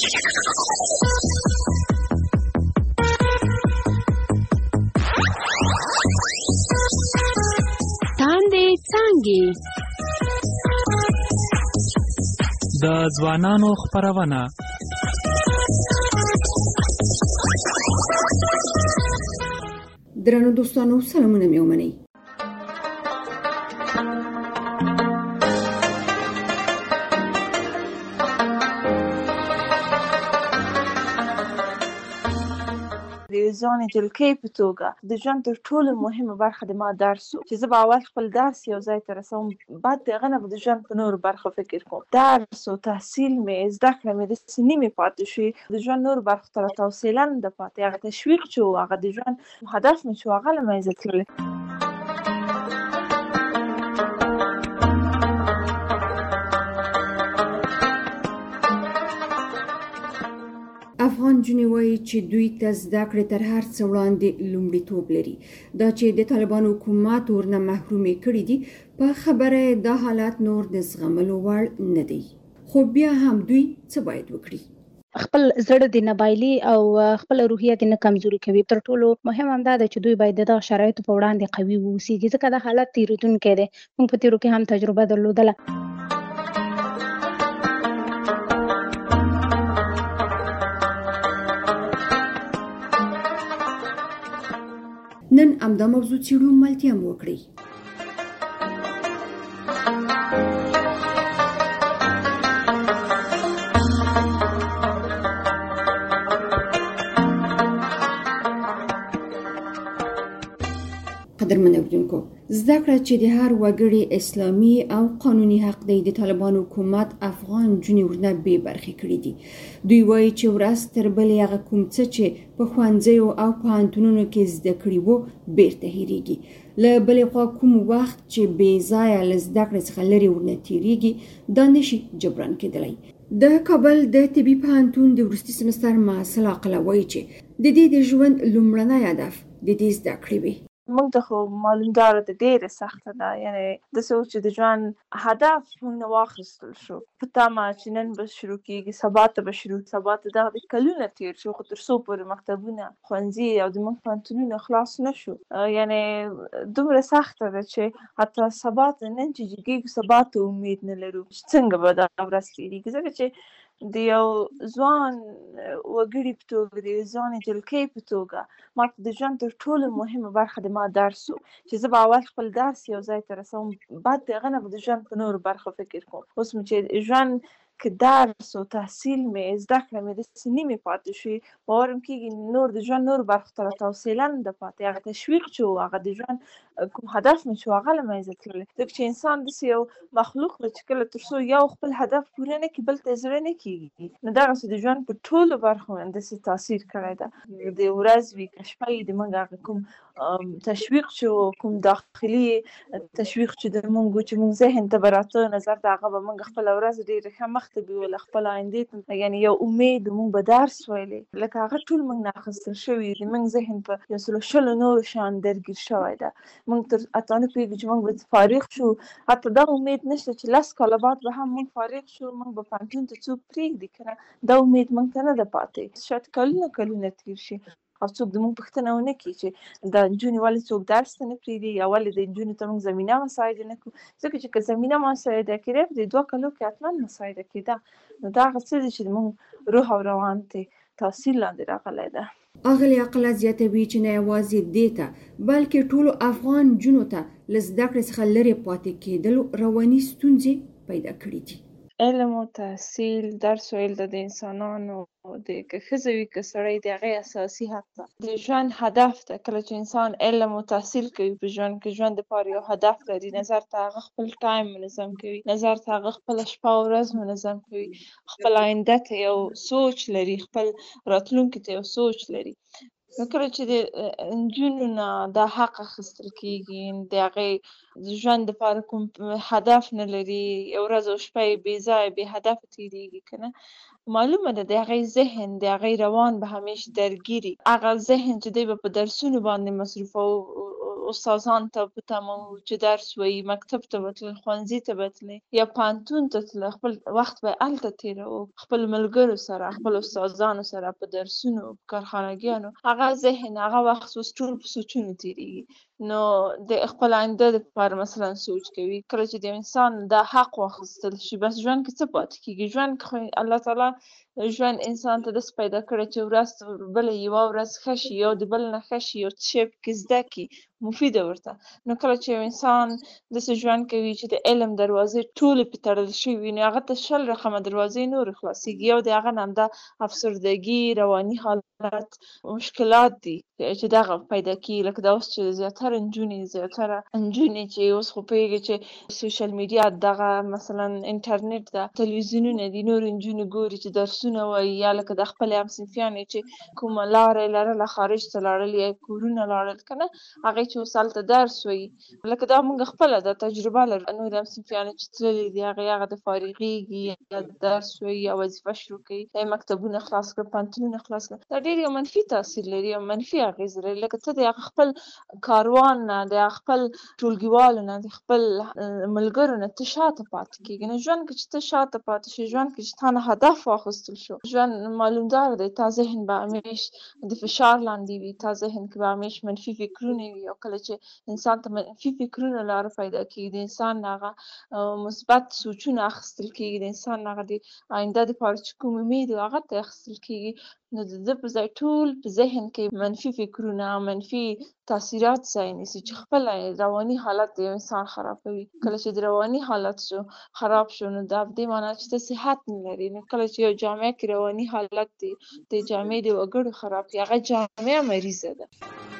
تاندې څانګې د ځوانانو خپرونه. درنو دوستانو سلامونه مې ومنئ. د ځان جلکې په توګه د ژوند تر ټولو مهمه برخه د ما درس و چې زه به اول خپل درس یو ځای ته رسوم، بعد دغه نه به د ژوند په نورو برخو فکر کوم. درس او تحصیل مې زده کړه مې داسې نیمې پاتې شوې، د ژوند نورو برخو ته راته حوصله نه ده پاتې. هغه تشویق چې و، هغه د ژوند هدف مې چې و، هغه له منځه تللی. افغان نجونې وایي چې دوی ته زده کړې تر هر څه وړاندې لومړیتوب لري. دا چې د طالبانو حکومت ورنه محرومې کړي دي، په خبره دا حالات نور د زغملو وړ نه دی. خو بیا هم دوی څه باید وکړي؟ خپل زړه د نه بایلي او خپل روحیه د نه کمزوري کوي. تر ټولو مهم هم دا ده چې دوی باید د شرایطو په وړاندې قوي واوسېږي، ځکه دا حالت تېرېدونکی دی. موږ په تېرو کې هم تجربه درلودله. نن همدا موضوع څېړو، ملتیا مو وکړئ. قدرمن اوریدونکو، زده کړه چې د هر وګړي اسلامي او قانوني حق دی، د طالبانو حکومت افغان نجونې ورنه بې برخې کړي دي. دوی وایي چې ورځ تر بلې هغه کوم څه چې په ښوونځیو او پوهنتونونو کې زده کړي وو بیرته هېرېږي. له بلې خوا کوم وخت چې بې ځایه له زده کړې څخه لرې ورنه تېرېږي، دا نشي جبران کېدلی. د کابل د طبي پوهنتون د وروستي سمستر محصل عاقله وایي چې د دې د ژوند لومړنی هدف د دې زده کړې وي. موږ ته خو معلومداره ده ډېره سخته ده، یعنې داسې و چې د ژوند هدف موږ نه واخیستل شو په تمه چې نن به شروع کېږي، سبا ته به شروع، سبا ته دغه د کلونه تېر شو، خو تر څو پورې مکتبونه، ښوونځي او زموږ پوهنتونونه خلاص نه شو. یعنې دومره سخته ده چې حتی سبا ته نن چې جګېږو، سبا ته امید نه لرو چې څنګه به دا ورځ تېرېږي. ځکه چې د یو ځوان وګړي په توګه، د یو ځوان جلکې په توګه، ما ته د ژوند تر ټولو مهمه برخه د ما درس و چې زه به اول خپل درس یو ځای ته رسوم، بعد د هغه نه به د ژوند په نورو برخو فکر کوم. اوس مې چې ژوند که درس او تحصیل مې زده کړه مې داسې نیمې پاتې شوې، باورم کېږي نور د ژوند نورو برخو ته راته حوصله نه ده پاتې. هغه تشویق چې و، هغه د ژوند کوم هدف مې چې و، هغه له منځه تللی. ځکه چې انسان داسې یو مخلوق دی چې کله تر څو یو خپل هدف پوره نه کړي، بل ته زړه نه کېږي. نو دغسې د ژوند په ټولو برخو باندې داسې تاثیر کړی ده. د ورځ وي که شپه وي، د موږ هغه کوم تشویق چې و، کوم داخلي تشویق چې د موږ و، چې موږ ذهن ته به راته نظر ته، هغه به موږ خپله ورځ ډېره ښه مخته بیوله، خپل آیندې ته یعنې یو امید موږ به درس ویلی، لکه هغه ټول موږ نه اخیستل شوي. د موږ ذهن په 100 نورو شیانو درګیر شوی ده. موږ تر حتی نه پوهېږو چې موږ به فارغ شو، حتی دا امید نشته چې 10 کاله بعد به هم موږ فارغ شو، موږ به پوهنتون ته څوک پرېږدي که نه، دا امید موږ ته نه ده پاتې. شاید کلونه تېر شي او څوک د موږ پوښتنه ونه کړي چې دا نجونې ولې څوک درس ته نه پرېږدي، یا ولې د نجونو ته موږ زمینه مساعده نه کړو. ځکه چې که زمینه مساعده کېده، په دې 2 کالو کې حتما مساعده کېده. نو دا هغه څه دي چې موږ روح او روان ته تاثیر لاندې راغلی ده. اغلې عقله زیاتوي چې نه یوازې دې ته، بلکې ټولو افغان نجونو ته له زده کړې څخه لرې پاتې کېدلو رواني ستونزې پیدا کړي دي. علم او تحصیل، درس ویل د انسانانو د که ښځه وي که سړی، د هغې اساسي حق ده، د ژوند هدف ده. کله چې انسان علم او تحصیل کوي په ژوند کې، ژوند دپاره یو هدف لري، نظر ته هغه خپل ټایم منظم کوي، نظر ته هغه خپله شپه او ورځ منظم کوي، خپل آینده ته یو سوچ لري، خپل راتلونکي ته یو سوچ لري. نو کله چې د نجونو نه دا حق اخیستل کېږي، د هغې د ژوند دپاره کوم هدف نه لري، یو ورځ او شپه یې بې ځایه بې هدفه تېرېږي که نه، معلومه ده د هغې ذهن، د هغې روان به همیش درګیري. هغه ذهن چې دی به په درسونو باندې مصروفه استادان ته په تمه وو چې درس وایي، مکتب ته به تلل، ښوونځي ته به تلل یا پوهنتون ته تلل، خپل وخت به هلته تېروو، خپل ملګرو سره، خپل استادانو سره په درسونو، په کارخانګیانو. هغه ذهن، هغه وخت اوس ټول په سوچونو تېرېږي. نو د خپل آینده دپاره مثلا سوچ کوي. کله چې د انسان دا حق واخیستل شي، بس ژوند کې څه پاتې کېږي؟ ژوند کې خو الله تعالی ژوند انسان ته داسې پیدا کړی چې ورځ بله یوه ورځ ښه شي، یا د بل نه ښه شي، یو څه شی پکې زده کړي مفیده ورته. نو کله چې یو انسان داسې ژوند کوي چې د علم دروازې ټولې پرې تړل شوي وي، نو هغه ته 100 رقمه دروازې نورې خلاصېږي. یو د هغه نه همدا افسردګي، رواني حالت، مشکلات دي چې دغه پیدا کېږي. لکه دا اوس چې زیاتره نجونې چې اوس خو پوهېږي چې سوشل میډیا دغه مثلا انټرنېټ ده، تلویزیونونه دي، نور نجونې ګوري چې درسونه وایي، یا لکه د خپلې همصنفیانې چې کومه لاره یې لرله خارج ته لاړل یا کورونه لاړل که نه، هغې چې اوس هلته درس وایي. لکه دا موږ خپله دا تجربه لرو. نورې همصنفیانې چې تللې دي هغې د فارغېږي یا درس وایي یا وظیفه شروع کوي، یا مکتبونه خلاص کړه، پوهنتونونه خلاص کړه. دا ډېر یو منفي تاثیر لري، یو منفي اغېز لري. لکه ته د هغه خپل کاروان نه، د خپل ټولګیوالو نه، د خپل ملګرو نه ته شاته پاتې کېږي. نو ژوند کې چې ته شاته پاتې شې، ژوند کې چې تا نه هدف واخیستل شو، ژوند معلومدار دی تا ذهن به همیش د فشار لاندې وي، تا ذهن کې به همیش منفي فکرونه وي. او کله چې انسان ته منفي فکرونه لاره پیدا کېږي، د انسان نه هغه مثبت سوچونه اخیستل کېږي، د انسان نه هغه د آینده دپاره چې کوم امید و هغه ته اخیستل کېږي، نو د ده په ځای ټول په ذهن کې منفي فکرونه، منفي تاثیرات ځای نیسي چې خپله رواني حالت د یو انسان خرابوي. کله چې د رواني حالت خراب شو، نو دا په دې معنا چې ته صحت نه لري. نو کله چې یو جامعه کې رواني حالت د جامعې د وګړو خراب کړي، هغه جامعه مریضه ده.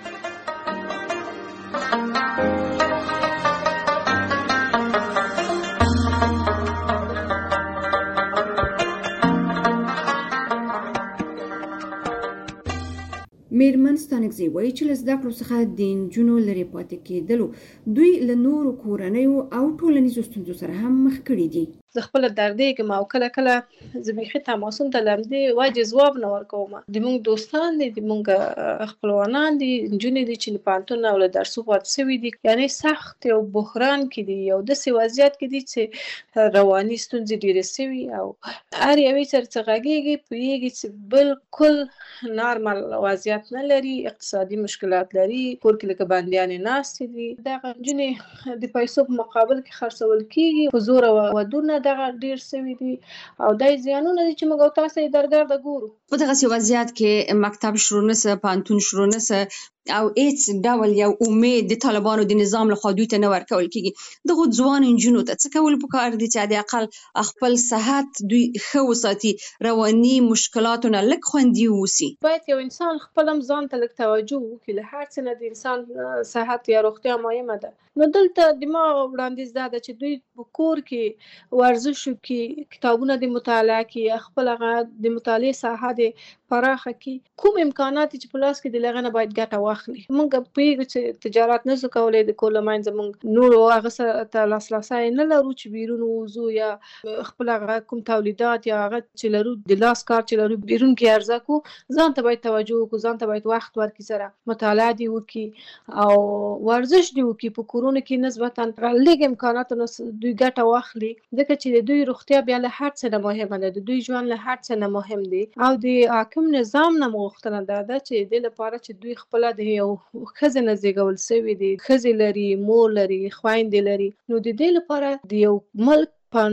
میرمن ستانکزی وایي چې له زده کړو څخه د نجونو لرې پاتې کېدلو دوی له نورو کورنیو او ټولنیزو ستونزو سره هم مخ کړي دي. زه خپله دردېږم او کله کله زه بیخي تماسونو ته له همدې وجې ځواب نه ورکوم. زموږ دوستان دي، زموږ خپلوانان دي، نجونې دي چې له پوهنتون او له درسو پاتې شوي دي، یعنې سخت یو بحران کې دي، یو داسې وضعیت کې دي چې رواني ستونزې ډېرې شوي او هر یوې سره چې غږېږي پوهېږي چې بالکل نارمل وضعیت نه لري، اقتصادي مشکلات لري، کور کې لکه بندیانې ناستې دي. دغه نجونې د پیسو په مقابل کې خرڅول کېږي، په زوره ودونه دغه ډیر شوي دي او دای زیانونه دي چې موږ او تاسو یې درګرده ګورو. په دغسې وضعیت کې مکتب شروع نسه، پوهنتون شروع نسه او هیڅ ډول یو امید د طالبانو د نظام لخوا دوی ته نه ورکول کېږي. دغو ځوان نجونو ته څه کول پکار دي چې د اقل خپل صحت دوی ښه وساتي، رواني مشکلاتو نه لږ خوندي واوسي؟ باید یو انسان خپل هم ځان ته لږ توجه وکړي. له هر څه نه د انسان صحت یا روغتیا مهمه ده. نو دلته د ما وړاندیز دا ده چې دوی په کور کې ورزش وکړي، کتابونه د مطالعه کړي، خپل هغه د مطالعې ساحه د پراخه کړي، کوم امکانات چې په لاس کې د هغه نه باید ګټه واخلي. موږ پوهېږو چې تجارت نه شو کولی، د کور له منځه موږ نورو هغه سره ته لاسرسی نه لرو چې بیرون ووځو یا خپل هغه کوم تولیدات یا هغه چې لرو د لاس کار چې لرو بیرون کې عرضه کړو. ځان ته باید توجه وکړو، ځان ته باید وخت ورکړي، سره مطالعه دې وکړي او ورزش دې وکړي. په کورونو کې نسبتا لږ امکاناتو نه دوی ګټه واخلي، ځکه چې د دوی روغتیا بیا له هر څه نه مهمه ده، د دوی ژوند له هر څه نه مهم دی. او د حاکم نظام نه غوښتنه ده چې د لپاره چې دوی خپله د یو ښځې نه زیږول شوي دي، ښځې لري، مور لري، خویندې لري، نو د دې لپاره د یو ملک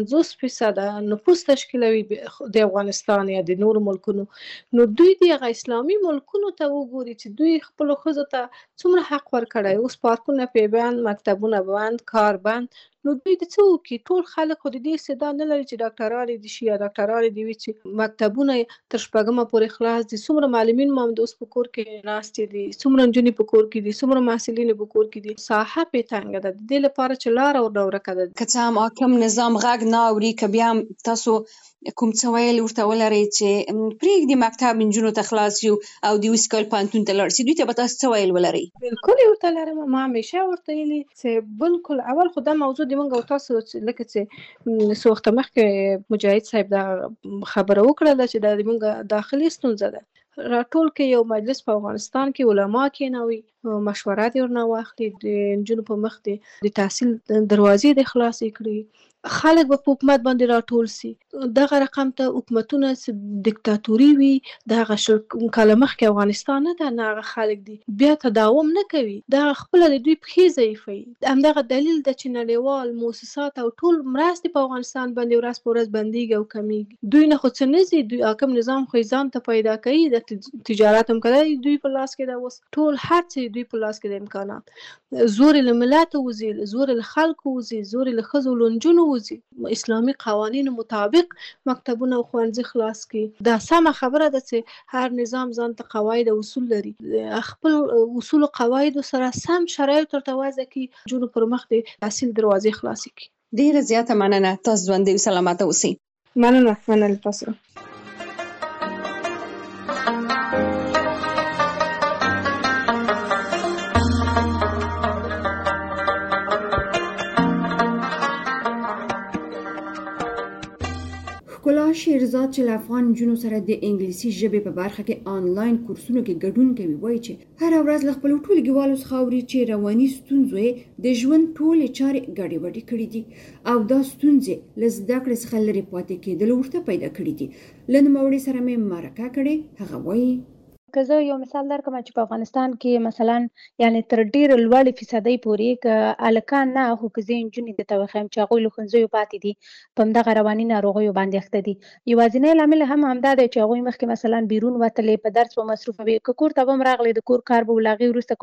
50% نفوس تشکیلوي د افغانستان یا د نورو ملکونو. نو دوی د هغه اسلامي ملکونو ته وګوري چې دوی خپلو ښځو ته څومره حق ورکړی. اوس پارکونه پې بند، مکتبونه بند، کار بند. نو دوی د څه وکړي؟ ټول خلک خو د دې استعداد نه لري چې ډاکټران دي شي یا ډاکټران دي وي چې مکتبونه تر 6مه پورې خلاص دي. څومره معلمین مو همدوس په کور کې ناستې دي، څومره نجونې په کور کې دي، څومره محصلین په کور کې دي. ساحه پې تنګه ده. د دې لپاره چې لاره ورکه ده. که څه هم حاکم نظام غږ نه اوري، که بیا هم تاسو کوم څه ویل ورته ولرئ چې پرېږدي مکتب نجونو ته خلاص یو او د اوس کال پوهنتون ته لاړ شي، دوی ته به تاسو څه ویل ولرئ؟ بالکل یې ورته لرم. ما همیشه ورته ویلي چې بالکل اول خو دا موضوع د موږ او تاسو لکه چې څو وخته مخکې مجاهد صاحب دا خبره وکړله چې دا د موږ داخلي ستونزه ده. راټول کې یو مجلس په افغانستان کې علما کېنوي مشوره دې ورنه واخلي، د نجونو په مخ د تحصیل دروازې دې خلاصې کړي، خلک به په حکومت باندې راټول سي. دغه رقم ته حکومتونه دیکتاتوري وي، د هغه شل کاله مخکې افغانستان نه ده، نه هغه خلک دي بیا تداوم نه کوي، دغه خپله د دوی پښې ضعیفوي. همدغه دلیل ده چې نړیوال موسسات او ټول مرستې په افغانستان باندې ورځ په ورځ بندیږي او کمیږي. دوی نه خو څه نه ځي، دوی حاکم نظام خو ځان ته پیدا کوي، د تجارت هم کوي دوی په لاس کې ده، اوس ټول هر څه دوی په لاس کې د امکانات، زور له ملت وځي، زور له خلکو وځي، زور له ښځو له نجونو وځي. اسلامي قوانینو مطابق مکتبونه او ښوونځي خلاص کړي. دا سمه خبره ده چې هر نظام ځان ته قواعد او اصول لري، خپل اصول او قواعد سره سم شرایط ورته وضع کړي، نجونو پر مخ د تحصیل دروازې خلاصې کړي. ډیره زیاته مننه، تاسو ژوندي او سلامته اوسئ. مننه تاسو. ښکلا شیرزاد چې له افغان نجونو سره د انګلیسي ژبې په برخه کې آنلاین کورسونو کې ګډون کوي وایي چې هره ورځ له خپلو ټولګیوالو څخه اوري چې رواني ستونزو یې د ژوند ټولې چارې ګډوډې کړې دي او دا ستونزې له زده کړې څخه لرې پاتې کېدلو ورته پیدا کړي دي. له نوموړي سره مې مرکه کړې. هغه وایي که زه یو مثال درکړم چې په افغانستان کې مثلا یعنی تر ډېرو لوړې فیصدۍ پورې که هلکان نه خو که زه نجونې درته وښیم چې هغوی له ښوونځیو پاتې دي، په همدغه رواني ناروغیو باندې اخته دي. یوازینی لامل هم همدا دی چې هغوی مخکې مثلا بیرون وتلې، په درس به مصروفه وي، که کور ته به هم راغلې د کور کار به له هغې وروسته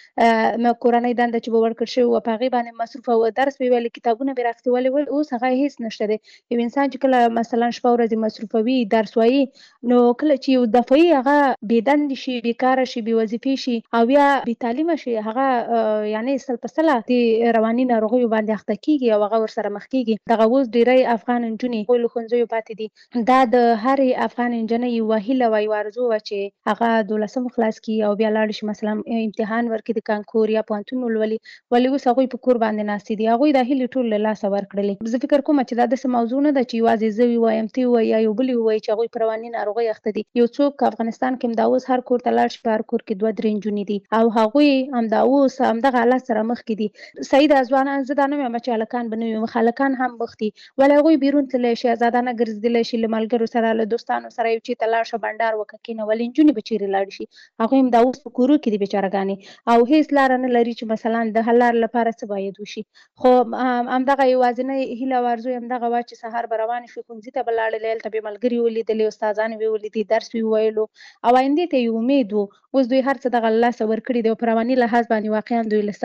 کومه کورنۍ دنده چې به ورکړل شوې وه په هغې باندې مصروفه وه، درس به یې ویلې، کتابونه به یې رااخیستولې ول. اوس هغه هېڅ نشته دی. یو انسان چې کله مثلا شپه ورځې مصروفه وي، درس وایي، نو کله چې یو دفعي هغه بېدندې شي، بېکاره شي، بې وظیفې شي او بیا بې تعلیمه شي، هغه یعنی سل په سله د رواني ناروغیو باندې اخته کېږي او هغه ورسره مخ کېږي. دغه اوس ډېری افغان نجونې هغوی له ښوونځیو پاتې دي. دا د هرې افغان نجلۍ یوه هیله وه، یوه آرزو وه چې هغه 12 خلاص کړي او بیا لاړې شي مثلا امتحان ورکړي د کانکور یا پوهنتون ولولي، ولې اوس هغوی په کور باندې ناستې دي. هغوی دا هیلې ټول له لاسه ورکړلې. زه فکر کوم چې دا داسې موضوع نه ده چې یوازې زه ووایم، ته ووایې یا یو بل ووایي چې هغوی په رواني ناروغۍ اخته دي. یو څوک افغانستان کې همدا اوس هر کور ته لاړ شي، په هر کور کې 2-3 نجونې دي او هغوی همدا اوس همدغه حالت سره مخ کې دي. صحیح ده، ځوانان زه دا نه وایم چې هلکان به نه وي، هلکان هم مخ دي، ولې هغوی بیرون تللی شي، ازادانه ګرځېدلی شي، له ملګرو سره له دوستانو سره یو چېرته لاړ شه بنډار وکړه کښېنه، ولې نجونې به چېرې لاړې شي؟ هغوی همدا اوس په کورو کې دي بېچارهګانې او هېڅ لاره نه لري چې مثلا د حل لارې لپاره څه باید وشي. خو همدغه یوازینۍ هیله او ارزو یې همدغه وه چې سهار به روانې شوې، ښوونځي ته به لاړلې، هلته به یې ملګري ولیدلې، استادانې به یې ولیدې، درس به یې وویلو او آیندې ته یې امید و. اوس دوی هر څه دغه له لاسه ورکړي دي او په رواني لحاظ باندې واقعا دوی له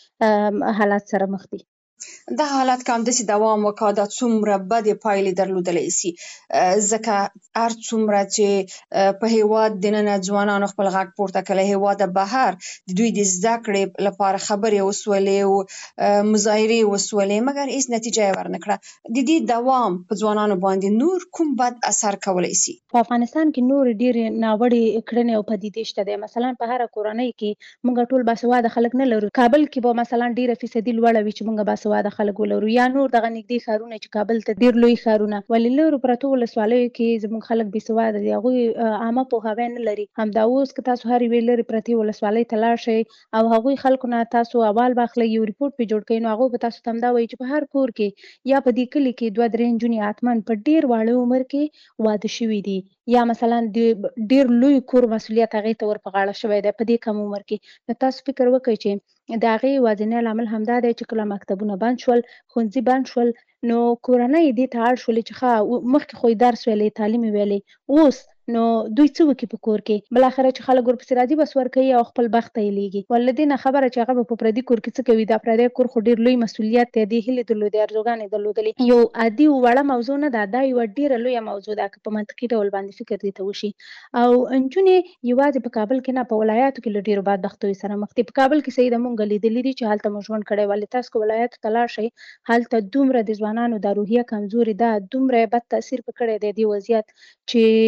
سخت حالات سره مخ دي. دا حالت که همداسې دوام وکړي دا څومره بدې پایلې درلودلی سي، ځکه هر څومره چې په هېواد دننه ځوانانو خپل غږ پورته کړی، هېواده بهر د دوی د زده کړې لپاره خبرې وسولې او مظاهرې وسولې، مګر هېڅ نتیجه یې ورنه کړه. د دې دوام په ځوانانو باندې نور کوم بد اثر کولی سي؟ په افغانستان کې نور ډېرې ناوړې کړنې او پدیدې شته دی. مثلا په هره کورنۍ کې موږ ټول باسواده خلک نه لرو. کابل کې به مثلا ډېره فیصدي لوړه وي چې موږ باسواده خلک ولرو، یا نور دغه نږدې ښارونه چې کابل ته ډېر لوی ښارونه، ولې لرو پرتو ولسوالیو کې زموږ خلک بېسواده دي، هغوی عامه پوهاوی نه لري. همدا اوس که تاسو هر یوې لرې پرتې ولسوالۍ ته لاړ شئ او هغوی خلکو نه تاسو احوال واخلئ، یو ریپورټ پرې جوړ کړئ، نو هغوی به تاسو ته همدا وایي چې په هر کور کې یا په دې کلي کې 2-3 نجونې حتما په ډېر واړه عمر کې واده شوي دي، یا مثلا د ډېر لوی کور مسؤلیت هغې ته ور په غاړه شوی دی په دې کم عمر کې. نو تاسو فکر وکړئ چې د هغې یوازینی لامل همدا دی چې کله مکتبونه بند شول، ښوونځي بند شول، نو کورنۍ دې ته اړ شولې چې ښه مخکې خو یې درس ویلی، تعلیم یې ویلی، اوس نو دوی څه وکړي په کور کې؟ بالاخره چې خلک ورپسې راځي بس ورکوي او خپل بخت ته یې لیږي. ولې دې نه خبره چې هغه به په پردي کور کې څه کوي، دا پردی کور خو ډېر لوی مسؤلیت دی، دې هیلې درلودې، آرزوګانې درلودلې. یو عادي وړه موضوع نه ده، دا یوه ډېره لویه موضوع ده که په منطقي ډول باندې فکر دې ته وشي. او نجونې یوازې په کابل کې نه، په ولایاتو کې له ډېرو بدبختیو سره مخ دي. په کابل کې صحیح ده موږ لیدلي دي چې هلته مو ژوند کړی، ولې تاسو که ولایاتو ته لاړ شئ هلته دومره د ځوانانو دا روحیه کمزورې ده، دومره بد تاثیر په کړی دی دې وضعیت چې بیخي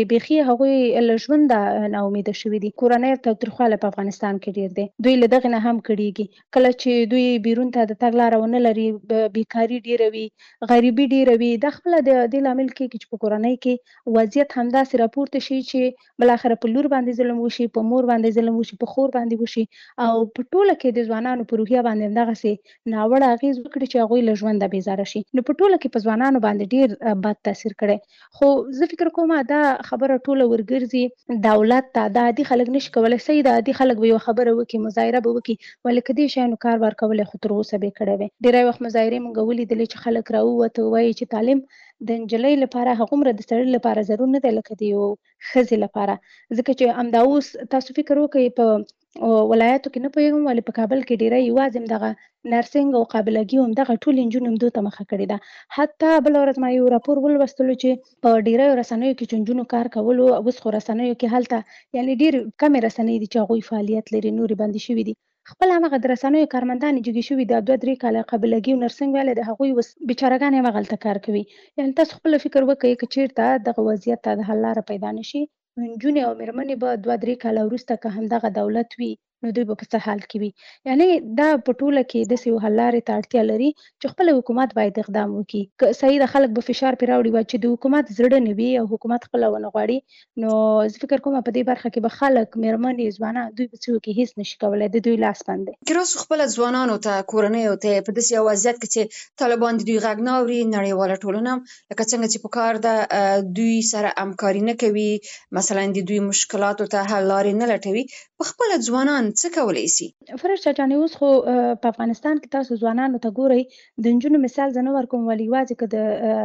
هغوی له ژونده ناامیده شوي دي. کورنۍ تاوتریخوالی په افغانستان کې ډېر دی. دوی له دغې نه هم کړېږي. کله چې دوی بیرون ته د تګ لاره ونه لري، بیکاري ډېره وي، غریبي ډېره وي. دا خپله د دې لامل کېږي چې په کورنۍ کې وضعیت همداسې راپورته شي چې بالاخره په لور باندې ظلم وشي، په مور باندې ظلم وشي، په خور باندې وشي، او په ټوله کې د ځوانانو په روحیه باندې همدغسې ناوړه اغېز وکړي چې هغوی له ژونده بېزاره شي. نو په ټوله کې په ځوانانو باندې ډېر بد تاثیر کړی. خو زه فکر کوم دا خبره ټوله ورګرځي دولت ته. دا عادي خلک نشي کولی. صحیح ده، عادي خلک به یوه خبره وکړي، مظاهره به وکړي، ولې که دې شیانو کار بار کولی خو تر اوسه به یې کړی وی. ډېری وخت مظاهرې موږ ولیدلې چې خلک راووته وایي چې تعلیم د نجلۍ لپاره هغومره د سړي لپاره ضرور نه دی لکه د یو ښځې لپاره. ځکه چې همدا اوس تاسو فکر وکړئ په ولایاتو کې نه پوهېږم ولې په کابل کې ډېری یوازې همدغه نرسنګ او قابلګي همدغه ټولې نجونې همدو ته مخه کړې ده. حتی بله ورځ ما یو راپور ولوستلو چې په ډېریو رسنیو کې چې نجونو کار کولو، اوس خو رسنیو کې هلته یعنې ډېر کمې رسنۍ دي چې هغوی فعالیت لري، نورې بندې شوي دي. خپل همغه د رسنیو کارمندانې جګې شوي دي، 2-3 کاله قابلګي او نرسنګ ویلی د هغوی اوس بیچارهګانې همغلته کار کوي. یعنې تاسو خپله فکر وکړئ که چېرته دغه وضعیت ته د حل لاره پیدا نه شي، نجونې او مېرمنې به 2-3 کاله وروسته که همدغه دولت وي نو دوی به په څه حال کې وي. یعنې دا په ټوله کې داسې یو حل لارې ته اړتیا لري چې خپله حکومت باید اقدام وکړي. که صحیح ده خلک به فشار پرې راوړي چې د حکومت زړه نه وي او حکومت خپله ونه غواړي، نو زه فکر کوم په دې برخه کې به خلک، مېرمنې، ځوانان دوی به څه وکړي، هېڅ نشي کولی، د دوی لاس بند دی. که راسو خپله ځوانانو ته، کورنیو ته په داسې یو وضعیت کې چې طالبان د دوی غږ نه اوري، نړیواله ټولنه لکه څنګه چې په کار ده دوی سره همکاري نه کوي، مثلا د دوی مشکلاتو ته حل لارې نه لټوي، په خپله ځوانان څه کولی سي؟ فرش چاچانې اوس خو په افغانستان کې تاسو ځوانانو ته ګورئ، د نجونو مثال زه نه ورکوم، ولې یوازې که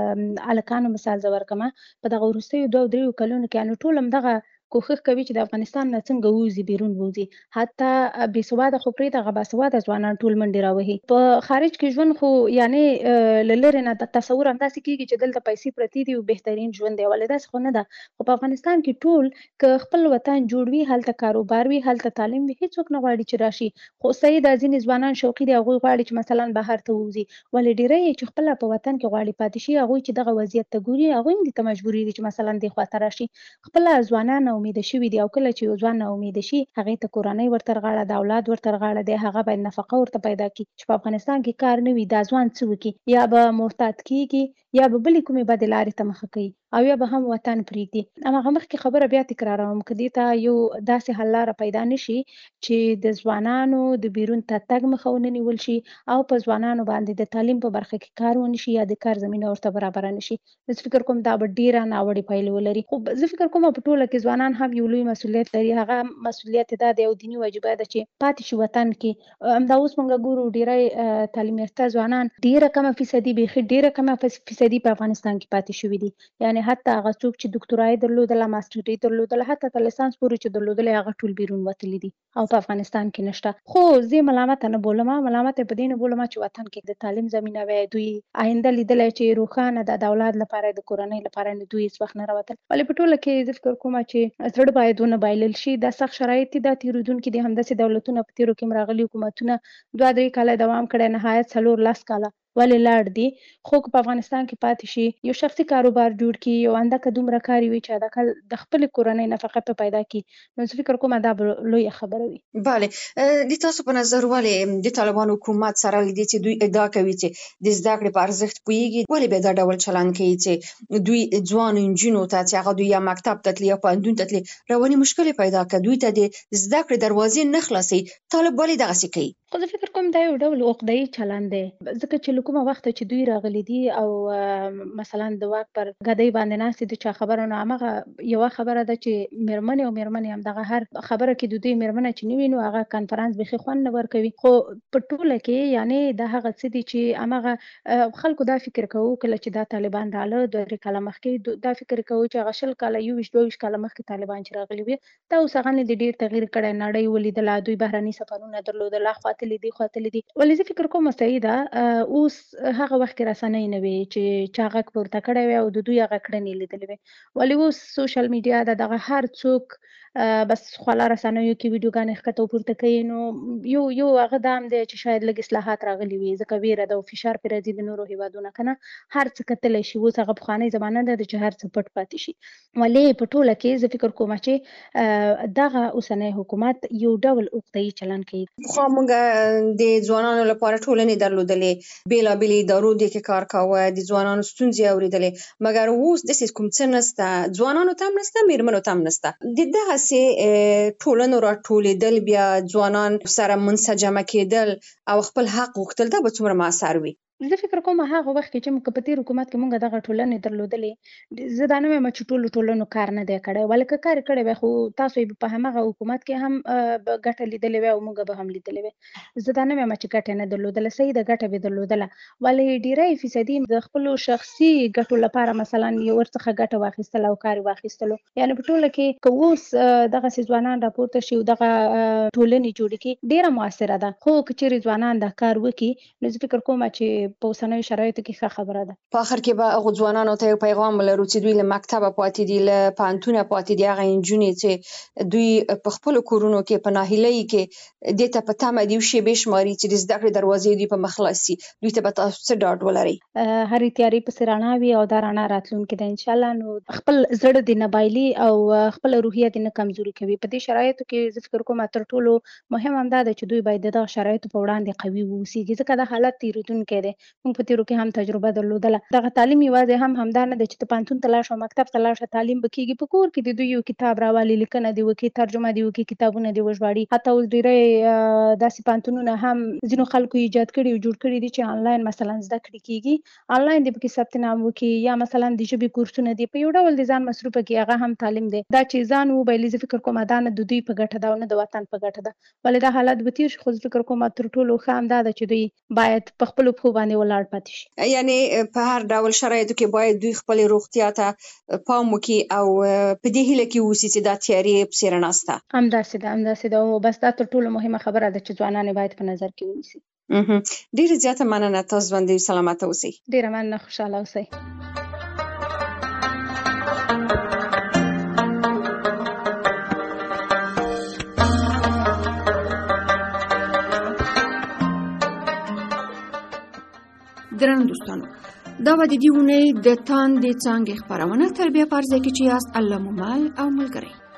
د هلکانو مثال زه ورکمه، په دغه وروستیو 2-3 کلونو کې یعنې ټول همدغه کوښښ کوي چې د افغانستان نه څنګه ووځي، بیرون ووځي. حتی بېسواده خو پرېږده، هغه باسواده ځوانان ټول منډې راوهي. په خارج کې ژوند خو یعنې له لرې نه د تصور همداسې کېږي چې دلته پیسې پرتې دي او بهترین ژوند دی، ولې داسې خو نه ده. خو په افغانستان کې ټول که خپل وطن جوړ وي، هلته کاروبار وي، هلته تعلیم وي، هېڅوک نه غواړي چې راشي. خو صحیح ده ځینې ځوانان شوقي دي، هغوی غواړي چې مثلا بهر ته ووځي، ولې ډېری چې خپله په وطن کې غواړي پاتې شي، هغوی چې دغه وضعیت ته ګوري، هغوی هم دې ته مجبورېږي چې مثلا دې خواته راشي. خپله ځوانان ناامیده شوي دي، او کله چې یو ځوان ناامیده شي، هغې ته کورنۍ ورته غاړه ده، اولاد ورته غاړه دی، هغه باید نفقه ورته پیدا کړي. چې په افغانستان کې کار نه وي، دا ځوان څه وکړي؟ یا به محتاط کېږي، یا به بلې کومې بدې لارې ته مخه کوي، او یا به هم وطن پرېږدي. هماغه مخکې خبره بیا تکراروم، که دې ته یو داسې حل لاره پیدا نه شي چې د ځوانانو د بیرون ته تګ مخه ونه نیول شي، او په ځوانانو باندې د تعلیم په برخه کې کار ونه شي، یا د کار زمینه ورته برابره نه شي، زه فکر کوم دا به ډېره ناوړې پایلې ولري. خو زه فکر کوم په ټوله کې ځوانان هم یو لوی مسؤلیت لري. هغه مسؤلیت دا دی او دیني واجبه ده چې پاتې شي وطن کې. همدا اوس موږ ګورو ډېری تعلیم یافته ځوانان، ډېره کمه فیصدي، بیخي ډېره کمه فیصدي په افغانستان کې پاتې شوي دي. یعنې حتی هغه څوک چې دکتورا یې درلودله، ماسټري درلودله، حتی تر لیسانس پورې چې درلودلی، هغه ټول بیرون وتلي دي او په افغانستان کې نشته. خو زه یې ملامته نه بولم، ملامته یې په دې نه بولم چې وطن کې د تعلیم زمینه وی، دوی آینده لیدلی چې روښانه ده، د اولاد لپاره، د کورنۍ لپاره، نه دوی هېڅ وخت نه راوتل. ولې په ټوله کې زه فکر کوم چې زړه باید ونه بایلل شي. دا سخت شرایط دي، دا تېرېدونکي دي. همداسې دولتونه په تېرو کې هم راغلي حکومتونه 2-3 کاله دوام کړی، نهایت 4-10 کاله ولې لاړ دي. خو که په افغانستان کې پاتې شي، یو شخصي کاروبار جوړ کړي، یو اندکه دومره کار وي چې حداقل د خپلې کورنۍ نفقه په پیدا کړي، نو زه فکر کوم دا به لویه خبره وي. بله، د تاسو په نظر ولې د طالبانو حکومت سره له دې چې دوی ادعا کوي چې د زده کړې په ارزښت پوهېږي، ولې بیا دا ډول چلند کوي چې دوی ځوانو نجونو ته چې هغه دوی یا مکتب ته تلي یا پوهنتون ته تلي رواني مشکلې پیدا کړي، دوی ته د زده کړې دروازې نه خلاصوي، طالب ولې دغسې کوي؟ خو زه فکر کوم دا یو ډول عقده‌يي چلند دی، ځکه چې له کومه وخته چې دوی راغلي دي او مثلا د واک پر ګدۍ باندې ناست دي، چا خبره نه، هماغه یوه خبره ده چې مېرمنې همدغه هر خبره کې د دوی مېرمنه چې نه وي، نو هغه کنفرانس بیخي خوند نه ورکوي. خو په ټوله کې یعنې دا هغه څه دي چې هماغه خلکو دا فکر کوو کله چې دا طالبان راغله 2-3 کاله مخکې، دا فکر کوو چې هغه 20 کاله 21-22 کاله مخکې طالبان چې راغلي وي، دا اوس هغه نه دي ډېر تغییر کړی، نړۍ ولیدله، دوی بهرني سفرونه درلودل، خوا تللي دي، خوا تللي دي. ولې زه فکر کوم صحیح ده، اوس هغه وخت کې رسنۍ نه وې چې چا غږ پورته کړی وی او د دوی هغه کړنې لیدلې وې. ولې اوس سوشل میډیا ده، دغه هر څوک بس خلا رسنیو کې ویډیوګانې ښکته پورته کوي. نو یو هغه دا هم دی چې شاید لږ اصلاحات راغلي وي، ځکه ویره ده او فشار پرې راځي د نورو هیوادونو که نه هر څه کتلی شي. اوس هغه پخوانۍ زمانه ده چې هر څه پټ پاتې شي. ولې په ټوله کې زه فکر کوم چې دغه اوسنی حکومت یو ډول عقده‌يي چلند کوي. پخوا موږ د ځوانانو لپاره ټولنې درلودلې، بېلابېلې ادارو دې کې کار کاوه، د ځوانانو ستونزې اورېدلې، مګر اوس داسې کوم څه نشته، ځوانانو ته هم نشته، میرمنو ته هم نشته. د دغسې ټولنو راټولېدل، بیا ځوانان سره منسجمه کېدل او خپل حق غوښتل، دا به څومره مؤثر وي؟ زه فکر کوم هغه وخت کې چې موږ په تېر حکومت کې موږ دغه ټولنې درلودلې، زه دا نه وایم چې ټولو ټولنو کار نه دی کړی، ولې که کار یې کړی وی خو تاسو یې په همغه حکومت کې هم ګټه لیدلې وی او موږ به هم لیدلې وی. زه دا نه وایم چې ګټه یې نه درلودله، صحیح ده ګټه به درلودله، ولې ډېری فیصدي د خپلو شخصي ګټو لپاره مثلا یو ورڅخه ګټه واخیستل او کار یې واخیستلو. یعنې په ټوله کې که اوس دغسې ځوانان راپورته شي او دغه ټولنې جوړې کړي ډېره مؤثره ده، خو که چېرې ځوانان دا کار وکړي نو زه فکر کوم چې په اوسنیو شرایطو کې ښه خبره ده. په آخر کې به هغو ځوانانو ته یو پیغام ولرو چې دوی له مکتبه پاتې دي، له پوهنتونه پاتې دي، هغه نجونې چې دوی په خپلو کورونو کې په ناهیلۍ کې دې ته په تمه دي شیبې شماري چې د زده کړې دروازې دوی په مخ خلاصي، دوی ته به تاسو څه ډاډ ولرئ؟ هرې تیارې پسې رڼا وي او دا رڼا راتلونکې ده انشاءالله. نو خپل زړه دې نه بایلي او خپل روحیه دې نه کمزوري کوي. په دې شرایطو کې زه فکر کوم تر ټولو مهم هم دا ده چې دوی باید د دغه شرایطو په وړاندې قوي واوسېږي، ځکه دا حالت تېرېدونکی دی. موږ په تېرو کې هم تجربه درلودله. دغه تعلیم یوازې هم همدا نه دی چې ته پوهنتون ته لاړ شه او مکتب ته لاړ شه تعلیم به کېږي، په کور کې د دوی یو کتاب راوالي، لیکنه دې وکړي، ترجمه دې وکړي، کتابونه دې وژباړي. حتی اوس ډېری داسې پوهنتونونه هم ځینو خلکو ایجاد کړي او جوړ کړي دي چې آنلاین مثلا زده کړې کېږي، آنلاین دې پکې ثبت نام وکړي، یا مثلا د ژبې کورسونه دي په یو ډول د ځان مصروفه کړي، هغه هم تعلیم دی. دا چې ځان وبایلي زه فکر کوم دا نه د دوی په ګټه ده او نه د وطن په ګټه ده، ولې دا حالت به تېر شي. خو زه فکر کوم تر ټولو ښه همدا ده چې دوی باید په خپلو پښو باندې ولاړ پاتې شي. یعنې په هر ډول شرایطو کې باید دوی خپلې روغتیا ته پام وکړي او په دې هیله کې واوسي چې دا تیارې پسې رڼا شته. همداسې ده او بس دا تر ټولو مهمه خبره ده چې ځوانان یې باید په نظر کې ونیسي. ډېره زیاته مننه، تاسو باندې سلامته اوسئ. ډېره مننه، خوشحاله اوسئ. درنو دوستانو، دا و د دې اونۍ د تاندې څانګې خپرونه. تر بیا په هر ځای کې چې یاست الله مو مل او ملګری.